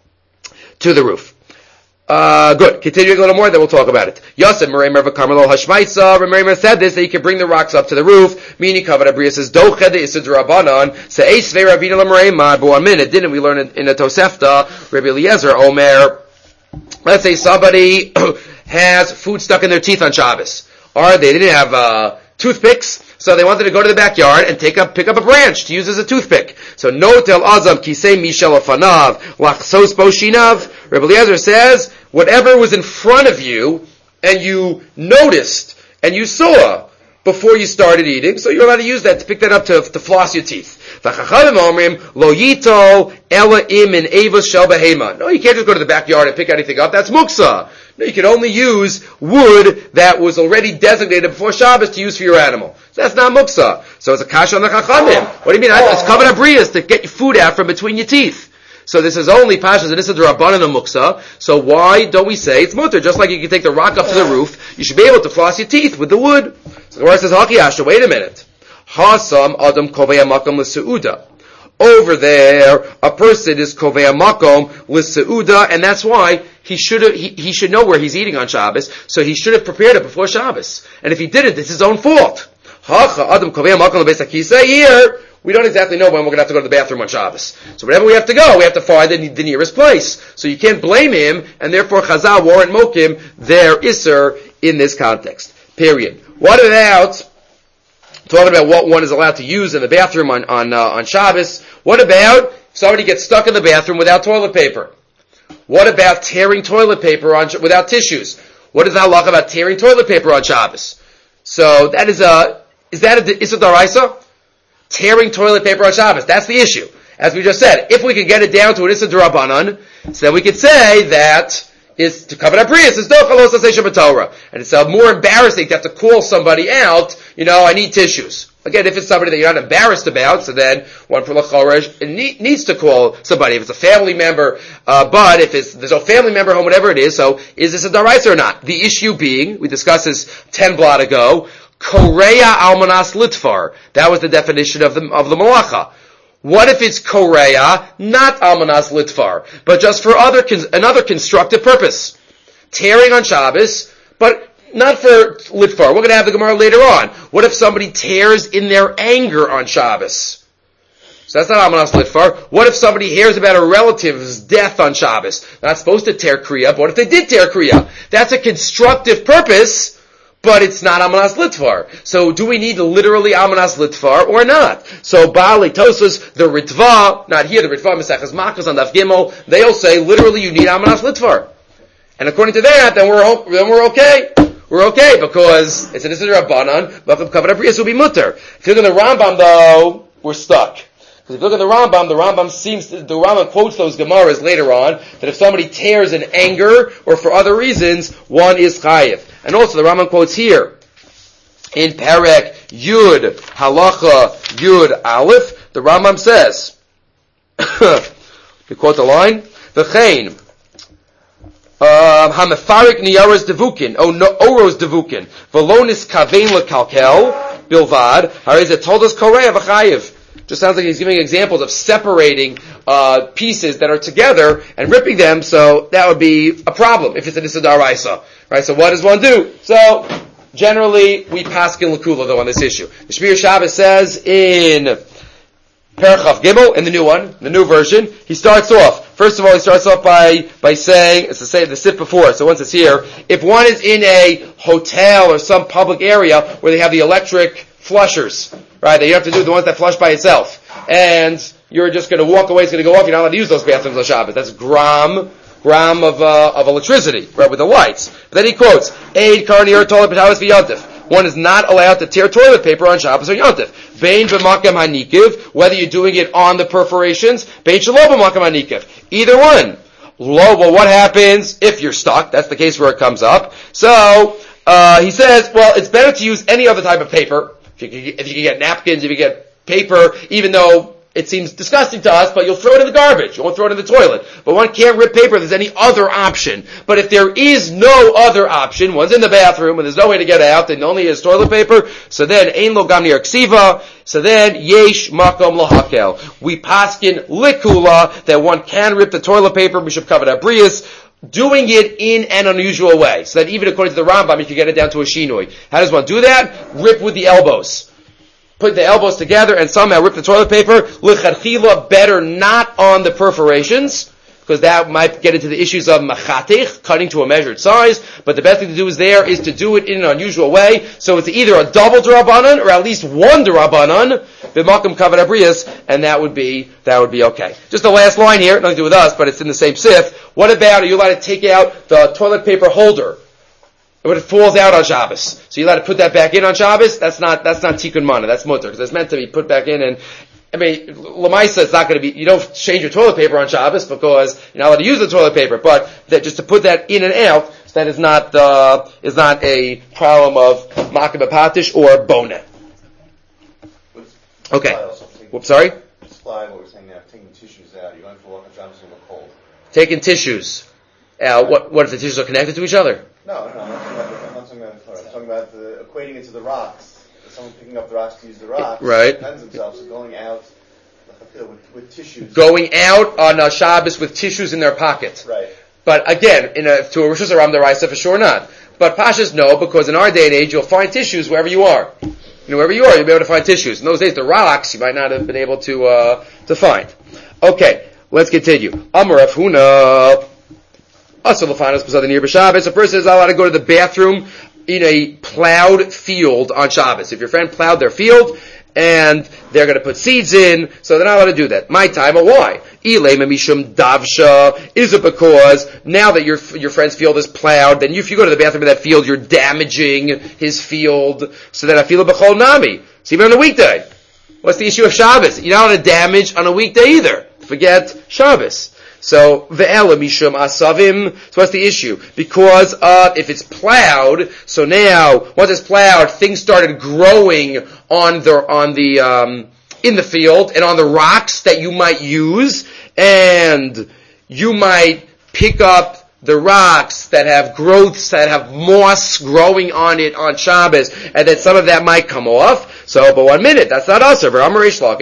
roof. Good. Continuing a little more, then we'll talk about it. Yosef Meremer v'Karmelo Hashmaitza. Meremer said this, that you can bring the rocks up to the roof. Meaning, Kavod Abriyas says, Doche the Isur D'Rabbanan. Se'ez Svei Ravina l'Meremer. But 1 minute, didn't we learn it in the Tosefta? Rabbi Eliezer, Omer. Let's say somebody has food stuck in their teeth on Shabbos. Or they didn't have, toothpicks, so they wanted to go to the backyard and pick up a branch to use as a toothpick. So no tel azam kisei mishel afanav lachsos boshinav. Rabbi Eliezer says, whatever was in front of you, and you noticed, and you saw, before you started eating, so you're allowed to use that to pick that up to floss your teeth. No, you can't just go to the backyard and pick anything up. That's muksa. No, you can only use wood that was already designated before Shabbos to use for your animal. So that's not muksa. So it's a kasha on the chachamim. What do you mean? It's covered abrias to get your food out from between your teeth. So this is only pashas, and this is the rabbanan of muksa. So why don't we say it's mutter? Just like you can take the rock up to the roof, you should be able to floss your teeth with the wood. So the Gemara says, Haki Asha, wait a minute. Hasam Adam Koveya Makom L'Seuda. Over there, a person is Koveya Makom L'Seuda, and that's why he should know where he's eating on Shabbos, so he should have prepared it before Shabbos. And if he didn't, it's his own fault. Hacha Adam Koveya Makom L'Besakisa, here, we don't exactly know when we're going to have to go to the bathroom on Shabbos. So whenever we have to go, we have to find the nearest place. So you can't blame him, and therefore Chazal warrant mokim their isser in this context. Period. What about talking about what one is allowed to use in the bathroom on Shabbos? What about somebody gets stuck in the bathroom without toilet paper? What about tearing toilet paper without tissues? What is the halacha about tearing toilet paper on Shabbos? So that is that a Issa D'Oraisa? Tearing toilet paper on Shabbos. That's the issue. As we just said, if we could get it down to an Issa D'Rabbanan, so then we could say that is to cover up Brias, it's Dochalos Asay Shabbat Torah. And it's more embarrassing to have to call somebody out, I need tissues. Again, if it's somebody that you're not embarrassed about, so then one for L'Choresh needs to call somebody. If it's a family member, but if there's no family member home, whatever it is, so is this a D'Oraisa or not? The issue being, we discussed this 10 blot ago, Korea Almanas Litfar. That was the definition of the Malacha. What if it's Korea, not Almanas Litfar, but just for another constructive purpose? Tearing on Shabbos, but not for Litfar. We're going to have the Gemara later on. What if somebody tears in their anger on Shabbos? So that's not Almanas Litfar. What if somebody hears about a relative's death on Shabbos? Not supposed to tear Kriya, but what if they did tear Kriya? That's a constructive purpose, but it's not Almanas Litfar. So do we need literally Almanas Litfar or not? So Baalei Tosfos, the Ritva, not here, the Ritva Maseches Makkos on Daf Gimel, they'll say literally you need Almanas Litfar. And according to that, then we're okay. We're okay because it's an Issa D'Rabbanan, Makom Kavod Abrius will be mutter. If you look at the Rambam though, we're stuck. Because if you look at the Rambam quotes those Gemaras later on, that if somebody tears in anger or for other reasons, one is chayiv. And also the Rambam quotes here, in Perek Yud, Halacha Yud Aleph, the Rambam says, we quote the line, V'chein, Hamefarik niyaros devukin, oros devukin, V'lonis kavein lekalkel, bilvad, Harezet told us Korea v'chayiv. Just sounds like he's giving examples of separating pieces that are together and ripping them, so that would be a problem if it's an Issa D'Oraisa. Right? So what does one do? So, generally, we paskin l'kula though on this issue. The Shmir Shabbos says in Perek Gimel, in the new one, the new version, he starts off by saying, it's the sip before, so once it's here, if one is in a hotel or some public area where they have the electric flushers, right, that you have to do the ones that flush by itself, and you're just going to walk away, it's going to go off, you're not allowed to use those bathrooms on Shabbos. That's gram of electricity, right, with the lights. But then he quotes, Eid karnier toilet p'shabbos v'yontif. One is not allowed to tear toilet paper on Shabbos or Yontif. Bein b'makam hanikiv, whether you're doing it on the perforations, bein shelo b'makam hanikiv. Either one. Lo, well, what happens if you're stuck? That's the case where it comes up. So, he says, well, it's better to use any other type of paper. If you can get napkins, if you get paper, even though it seems disgusting to us, but you'll throw it in the garbage. You won't throw it in the toilet. But one can't rip paper if there's any other option. But if there is no other option, one's in the bathroom and there's no way to get out, and only is toilet paper, so then, ein lo gam nir ksiva, so then, yesh makom lahakel. We paskin likula, that one can rip the toilet paper, we should cover that brias, doing it in an unusual way. So that even according to the Rambam, you can get it down to a shinoi. How does one do that? Rip with the elbows. Put the elbows together and somehow rip the toilet paper. L'chadchila, better not on the perforations, because that might get into the issues of machatich, cutting to a measured size. But the best thing to do is to do it in an unusual way. So it's either a double d'Rabbanan or at least one d'Rabbanan, b'makom kavod abrius, and that would be okay. Just the last line here, nothing to do with us, but it's in the same sif. What about, are you allowed to take out the toilet paper holder But it falls out on Shabbos. So you allowed to put that back in on Shabbos? That's not tikkun mana. That's mutter. Because it's meant to be put back in and, Lamaisa, it's not going to be, you don't change your toilet paper on Shabbos because you're not allowed to use the toilet paper. But that just to put that in and out, so that is not a problem of makah b'patish or bona. Okay. Whoops, sorry? Slide what we're saying now, taking tissues out. You're going for a walk on Shabbos in the cold. Taking tissues. What if the tissues are connected to each other? No, I'm not talking about I'm talking about equating it to the rocks. Someone picking up the rocks to use the rocks. Right. Cleanse themselves, so going out with tissues. Going out on Shabbos with tissues in their pocket. Right. But again, to a Rosh Hashanah Daraisa, for sure not. But Pashas, no, because in our day and age, you'll find tissues wherever you are. Wherever you are, you'll be able to find tissues. In those days, the rocks, you might not have been able to find. Okay, let's continue. Amar Rav Huna. A person is allowed to go to the bathroom in a plowed field on Shabbos. If your friend plowed their field and they're going to put seeds in, so they're not allowed to do that. My time, or why? Is it because now that your friend's field is plowed, then if you go to the bathroom in that field, you're damaging his field, so that I feel a b'chol nami. So even on a weekday. What's the issue of Shabbos? You're not allowed to damage on a weekday either. Forget Shabbos. So, ve'ela mishum asavim. So what's the issue? Because if it's plowed, so now, once it's plowed, things started growing in the field, and on the rocks that you might use, and you might pick up the rocks that have growths, that have moss growing on it on Shabbos, and then some of that might come off. So, but 1 minute, that's not us. A rock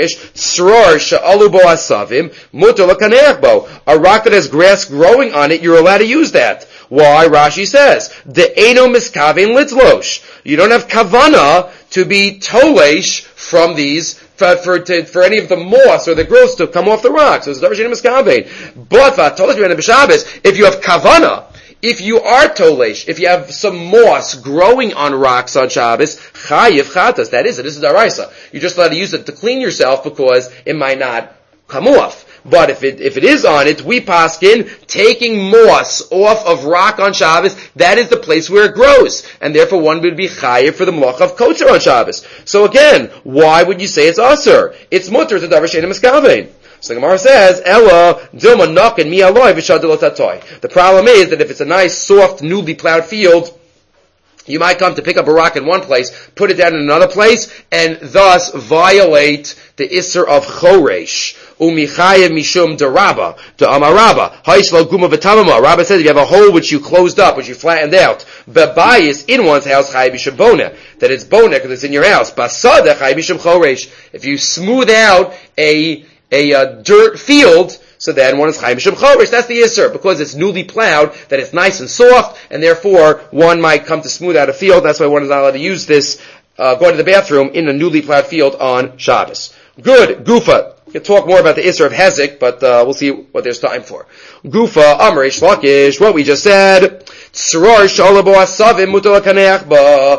that has grass growing on it, you're allowed to use that. Why? Rashi says, "De'eno miskavein litzlosh." You don't have kavana to be tolesh from these for any of the moss or the growths to come off the rocks. So it's davar she'eino miskavein. But if you have kavana, if you are tolesh, if you have some moss growing on rocks on Shabbos, chayiv chatas. This is daraisa. You're just allowed to use it to clean yourself because it might not come off. But if it is on it, we paskin taking moss off of rock on Shabbos. That is the place where it grows, and therefore one would be chayiv for the malacha of kosher on Shabbos. So again, why would you say it's aser? It's mutter to davar she'eino miskavein. So the Gemara says, Ella dilma nakin mi aloi v'shadilot atoy. The problem is that if it's a nice, soft, newly plowed field, you might come to pick up a rock in one place, put it down in another place, and thus violate the Isser of Choresh. Umichayev mishum deraba, de amaraba. Haishlo guma v'tamama. Rabba says if you have a hole which you closed up, which you flattened out, bebayis in one's house, chayev mishum bona. That it's bona because it's in your house. Basada chayev mishum Choresh. If you smooth out a dirt field, so then one is chayiv mishum choresh. That's the isser because it's newly plowed, that it's nice and soft, and therefore one might come to smooth out a field. That's why one is not allowed to use this going to the bathroom in a newly plowed field on Shabbos. Good, Gufa. We can talk more about the isser of hezek, but we'll see what there's time for. Gufa, Amrei Shlakish, what we just said. Tzror shalabo asavim mutar lakaneach ba.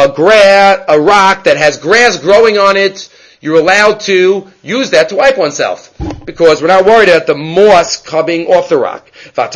A rock that has grass growing on it, you're allowed to use that to wipe oneself, because we're not worried about the moss coming off the rock. But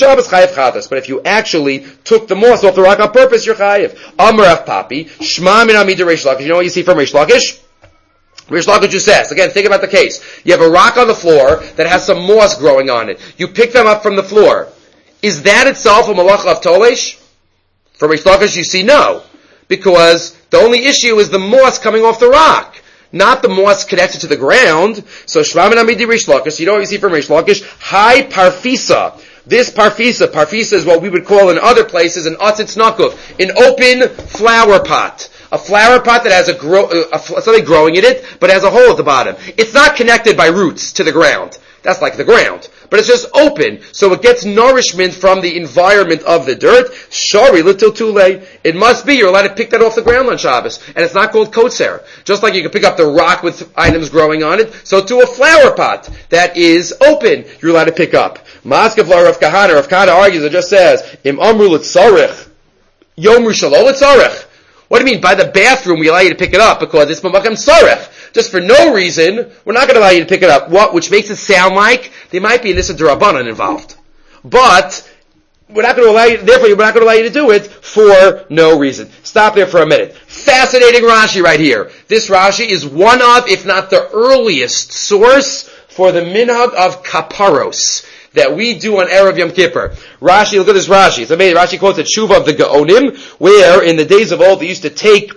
if you actually took the moss off the rock on purpose, you're chayiv. Amrav papi, shma min amida Reish Lakish. You know what you see from Reish Lakish? Reish Lakish says, again, think about the case. You have a rock on the floor that has some moss growing on it. You pick them up from the floor. Is that itself a malacha of tolesh? From Reish Lakish, you see no, because the only issue is the moss coming off the rock, not the moss connected to the ground. So Shmamin Amidi Reish Lakish, you know what you see from Reish Lakish? High parfisa. This parfisa is what we would call in other places an atzitz nakuf, an open flower pot. A flower pot that has something growing in it, but has a hole at the bottom. It's not connected by roots to the ground. That's like the ground. But it's just open, so it gets nourishment from the environment of the dirt. Shari little too late. It must be, you're allowed to pick that off the ground on Shabbos. And it's not called kotzer. Just like you can pick up the rock with items growing on it, so to a flower pot that is open, you're allowed to pick up. Maskevlar Rav Kahana argues, it just says, Im amru l'tzarech, yomru shalo l'tzarech. What do you mean? By the bathroom, we allow you to pick it up because it's mamakam sarech. Just for no reason, we're not going to allow you to pick it up. Which makes it sound like there might be an issa d'Rabbanan involved. But we're not going to allow you to do it for no reason. Stop there for a minute. Fascinating Rashi right here. This Rashi is one of, if not the earliest source for the minhag of kaparos that we do on Erev Yom Kippur. Rashi, look at this Rashi. It's amazing. Rashi quotes a tshuva of the Gaonim, where in the days of old they used to take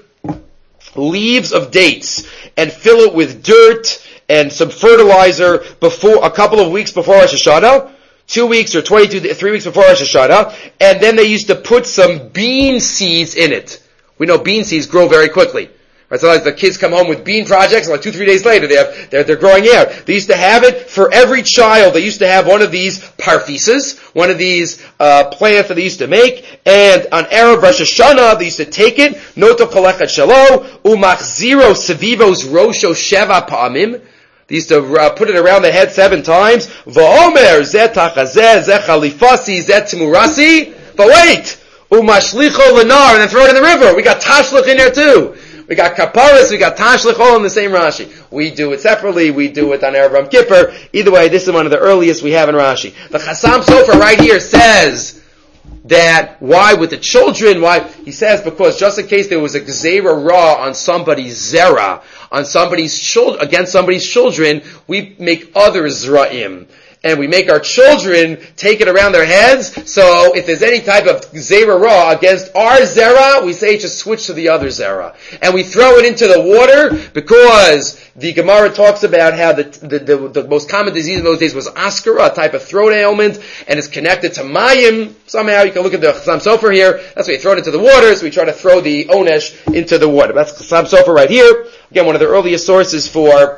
leaves of dates and fill it with dirt and some fertilizer a couple of weeks before Rosh Hashanah, 2 weeks or 3 weeks before Rosh Hashanah, and then they used to put some bean seeds in it. We know bean seeds grow very quickly. Right, so like the kids come home with bean projects, and like 2-3 days later they're growing out. They used to have it for every child. They used to have one of these parfises, one of these plants that they used to make, and on Erev Rosh Hashanah they used to take it, noto kolechat shelo, umachziro sevivos rosho sheva pa'amim. They used to put it around the head 7 times. Va'omer zeh tachazeh, zeh chalifasi, zeh timurasi. But wait! Umashlicho lenar, and then throw it in the river. We got tashlich in there too. We got kaparis, we got tashlich all in the same Rashi. We do it separately, we do it on Erev Yom Kippur. Either way, this is one of the earliest we have in Rashi. The Chassam Sofer right here says that why with the children, he says because just in case there was a gzeira ra on somebody's zera, on somebody's against somebody's children, we make other zra'im. And we make our children take it around their heads. So if there's any type of zera ra against our zera, we say just switch to the other zera. And we throw it into the water because the Gemara talks about how the most common disease in those days was askara, a type of throat ailment, and it's connected to mayim. Somehow you can look at the Chassam Sofer here. That's why you throw it into the water, so we try to throw the onesh into the water. That's Chassam Sofer right here. Again, one of the earliest sources for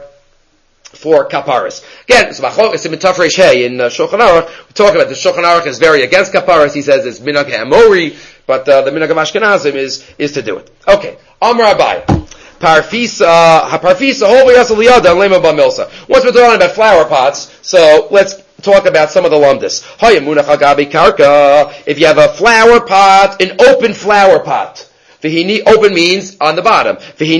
kaparis. Again, it's in Tafresh Hey in Shulchan Aruch. We talk about the Shulchan Aruch is very against kaparis. He says it's minhag ha'amori, but the minhag of Ashkenazim is to do it. Okay, Amar Abai. Parfisa hol v'yasel liyada lema b'milsa. Once we're talking about flower pots, so let's talk about some of the lumdis. Hayamunach agabi karka. If you have a flower pot, an open flower pot. Open means on the bottom.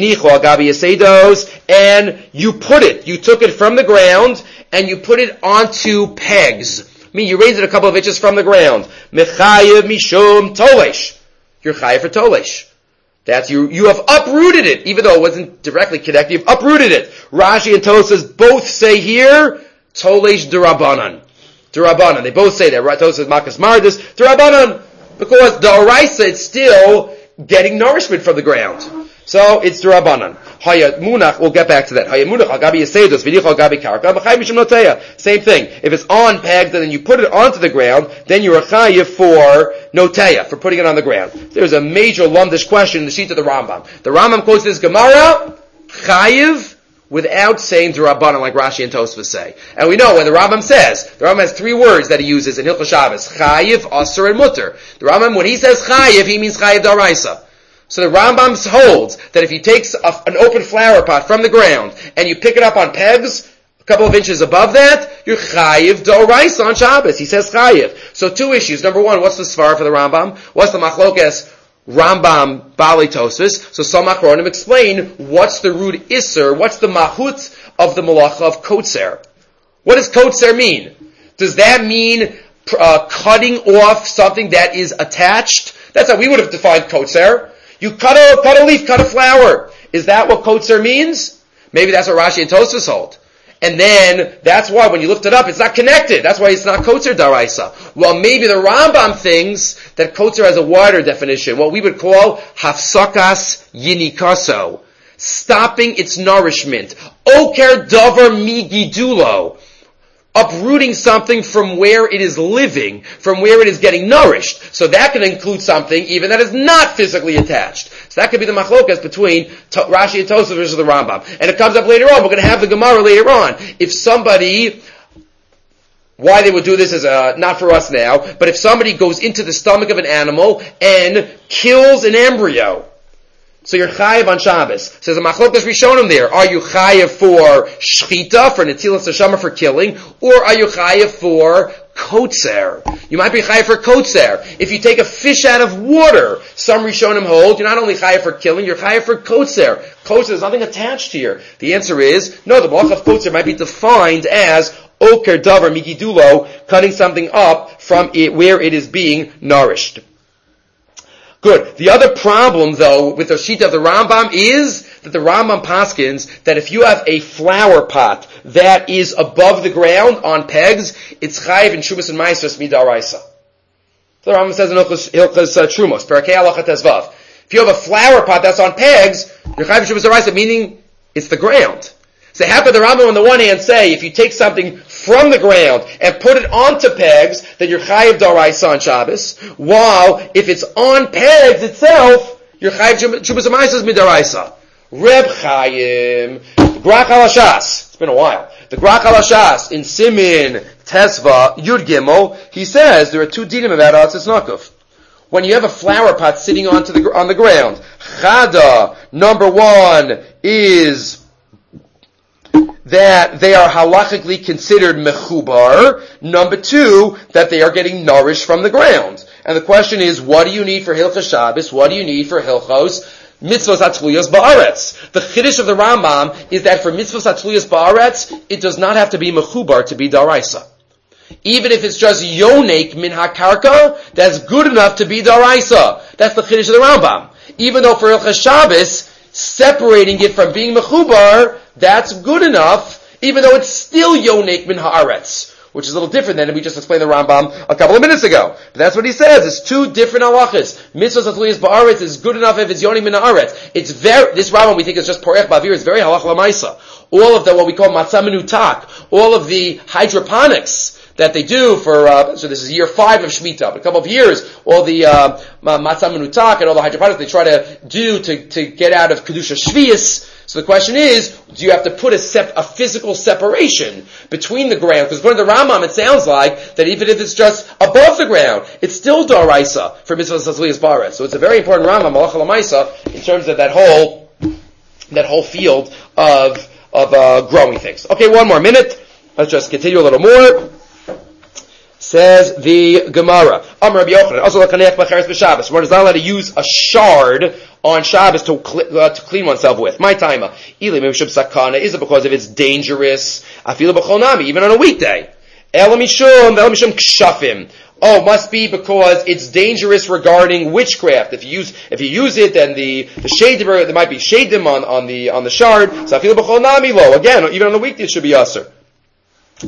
And you took it from the ground, and you put it onto pegs. You raise it a couple of inches from the ground. Mechayev mishum tolesh. You're chayev for tolesh. That's you have uprooted it, even though it wasn't directly connected, you've uprooted it. Rashi and Tosas both say here, tolesh derabanan. Derabanan. They both say that. Tosas makas mardis, derabanan. Because the oraisa, it's still getting nourishment from the ground. So it's Durabanan. Munach, we'll get back to that. Munach agabi yasedos, v'nich agabi karka, b'chai mishum noteya. Same thing. If it's on pegs and then you put it onto the ground, then you're a chayiv for noteya, for putting it on the ground. There's a major lumdish question in the sheet of the Rambam. The Rambam quotes this Gemara, chayiv, without saying Durabanan like Rashi and Tosfos say. And we know when the Rambam says, the Rambam has 3 words that he uses in Hilchos Shabbos, chayiv, aser, and mutter. The Rambam, when he says chayiv, he means chayiv d'oraisa. So the Rambam holds that if you take an open flower pot from the ground and you pick it up on pegs, a couple of inches above that, you're chayiv d'oraisa on Shabbos. He says chayiv. So 2 issues. Number 1, what's the svara for the Rambam? What's the machlokes Rambam Bali Tosfos? So some achronim explain what's the root iser, what's the mahut of the malacha of kotzer. What does kotzer mean? Does that mean cutting off something that is attached? That's how we would have defined kotzer. You cut a leaf, cut a flower. Is that what kotzer means? Maybe that's what Rashi and Tosfos hold. And then, that's why when you looked it up, it's not connected. That's why it's not kotzer daraisa. Well, maybe the Rambam thinks that kotzer has a wider definition, what we would call hafsakas yinikaso, stopping its nourishment. Oker davar migidulo, uprooting something from where it is living, from where it is getting nourished. So that can include something even that is not physically attached. So that could be the machlokas between Rashi and Tosfos versus the Rambam. And it comes up later on. We're going to have the Gemara later on. If somebody, why they would do this is not for us now, but if somebody goes into the stomach of an animal and kills an embryo, so you're chayiv on Shabbos. Says the Machlokas Rishonim there. Are you chayiv for shchita, for netilas neshama, for killing, or are you chayiv for kotzer. You might be chayav for kotzer. If you take a fish out of water, some Rishonim hold, you're not only chayav for killing, you're chayav for kotzer. Kotzer, there's nothing attached here. The answer is, no, the malach of kotzer might be defined as oker davar migidulo, cutting something up from it where it is being nourished. Good. The other problem, though, with the sheet of the Rambam is that the Rambam paskins that if you have a flower pot that is above the ground on pegs, it's chayiv in Shubas and Maasros midaraisa. The Rambam says in Hilchos Trumos, Perakei Halacha Tezvav. If you have a flower pot that's on pegs, you're chayiv in Shubas and Maasros, meaning it's the ground. So how could the Rambam on the one hand say, if you take something from the ground and put it onto pegs, then you're chayiv d'oraisa on Shabbos, while if it's on pegs itself, you're chayiv shubas ha'maasros mid'oraisa. Reb Chaim, Grach Halashas, it's been a while, the Grach Halashas in Simin Tesva Yud Gimel, he says there are two dinim about Atzis Nakuf. When you have a flower pot sitting on the ground, Chada, number one, is that they are halachically considered mechubar. Number two, that they are getting nourished from the ground. And the question is, what do you need for Hilchos Shabbos? What do you need for Hilchos Mitzvos Hatzluyos Ba'aretz? The chiddush of the Rambam is that for Mitzvos Hatzluyos Ba'aretz, it does not have to be mechubar to be daraisa. Even if it's just yonek min hakarka, that's good enough to be daraisa. That's the chiddush of the Rambam. Even though for Hilchos Shabbos, separating it from being mechubar, that's good enough, even though it's still yonek min haaretz, which is a little different than we just explained the Rambam a couple of minutes ago. But that's what he says. It's two different halachas. Mitzvos hatzluyos ba'aretz is good enough if it's yonek min haaretz. This Rambam we think is just porech bavir, is very halach lamaisa. All of the, what we call matzah menutak, all of the hydroponics that they do for, so this is year 5 of Shemitah. In a couple of years, all the matzah menutak and all the hydroponics they try to do to get out of kedusha shvius. So the question is, do you have to put a physical separation between the ground? Because according to the Rambam, it sounds like that even if it's just above the ground, it's still daraisa for mitzvahs hatzluyos ba'aretz. So it's a very important Rambam, halacha l'maisa, in terms of that whole field of growing things. Okay, one more minute. Let's just continue a little more. Says the Gemara, Amar Rabbi Yochanan, also l'kaneach b'cheres b'Shabbos. One is not allowed to use a shard on Shabbos to clean oneself with. My timer. Ili mimshub sakana. Is it because if it's dangerous? Afilu b'chol nami, even on a weekday. Ela mishum kshafim. Oh, must be because it's dangerous regarding witchcraft. If you use it, then the shade, there might be shadim on the shard. So afilu b'chol nami lo. Again, even on a weekday it should be aser. So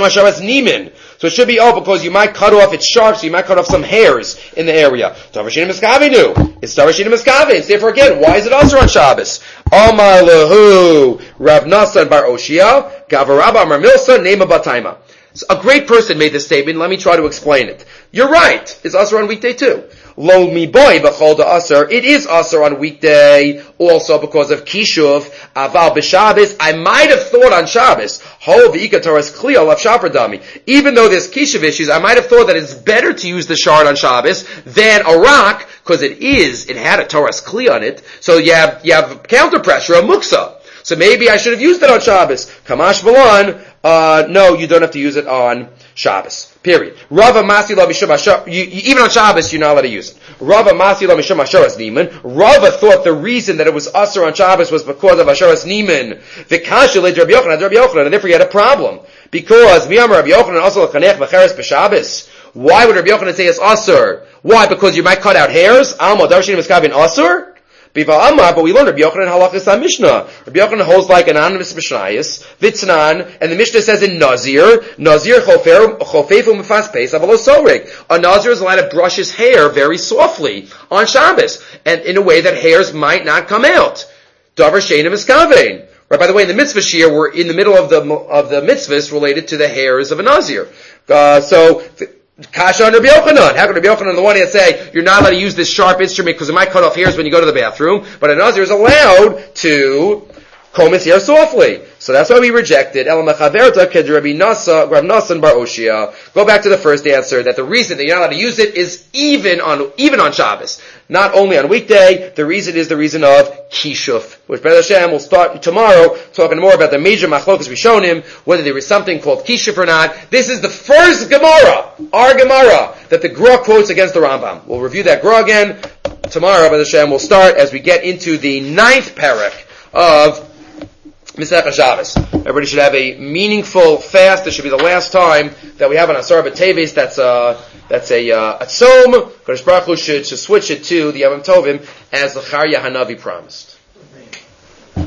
it should be because you might cut off, it's sharp, so you might cut off some hairs in the area. It's Darashina Miskavi. It's therefore again, why is it also on Shabbos? Amar Lahu, Rav Nasan Bar Oshia, Gavarabba Amar Milsa, Nema Bataima. So a great person made this statement, let me try to explain it. You're right, it's also on weekday too. Lo mi boy b'chol da aser. It is aser on weekday, also because of kishuv. Aval b'Shabbos. I might have thought on Shabbos, ho v'ika Torah's kli alav shapradami. Even though there's kishuv issues, I might have thought that it's better to use the shard on Shabbos than a rock, because it had a Torah's kli on it. So you have counter pressure, a muksa. So maybe I should have used it on Shabbos. Kamash Balan, no, you don't have to use it on Shabbos. Period. Rava Masi Lo Mishum Ashar, even on Shabbos, you're not allowed to use it. Rava Masi Lo Mishum Asharas Niman. Rava thought the reason that it was usher on Shabbos was because of Asharas Niman. V'kasha le Rabbi Yochanan, and therefore he had a problem. Because, Miyamar Rabbi Yochanan also l'chanech b'cheres b'Shabbos. Why would Rabbi Yochanan say it's usher? Why? Because you might cut out hairs? Alma Darshin Miskavin usher? But we learned Rabbi Yochanan halachas HaMishnah. Rabbi Yochanan holds like anonymous Mishnayos, Vitznan, and the Mishnah says in Nazir chofefu mefas peis avalo sorik. A Nazir is allowed to brush his hair very softly on Shabbos, and in a way that hairs might not come out. Davar she'eino miskavein. Right, by the way, in the mitzvah shir, we're in the middle of the mitzvahs related to the hairs of a Nazir. Kasha on Rabbi Yochanan. How can Rabbi Yochanan on the one hand say, you're not allowed to use this sharp instrument because it might cut off hairs when you go to the bathroom, but a Nazir is allowed to Komis here softly. So that's why we rejected El Mechaverta Ked Rabbi Nasan Bar Oshia. Go back to the first answer, that the reason that you're not allowed to use it is even on Shabbos. Not only on weekday, the reason is the reason of Kishuf, which B'ez Hashem will start tomorrow talking more about the major machlokas we've shown him, whether there is something called Kishuf or not. This is the first Gemara, our Gemara, that the Gra quotes against the Rambam. We'll review that Gra again. Tomorrow, B'ez Hashem, we'll start as we get into the 9th parak of Masechah Shabbos. Everybody should have a meaningful fast. This should be the last time that we have an Asar B'Teves. That's a Tzom. Kodesh Baruch Hu should switch it to the Yom Tovim as the Charya Hanavi promised.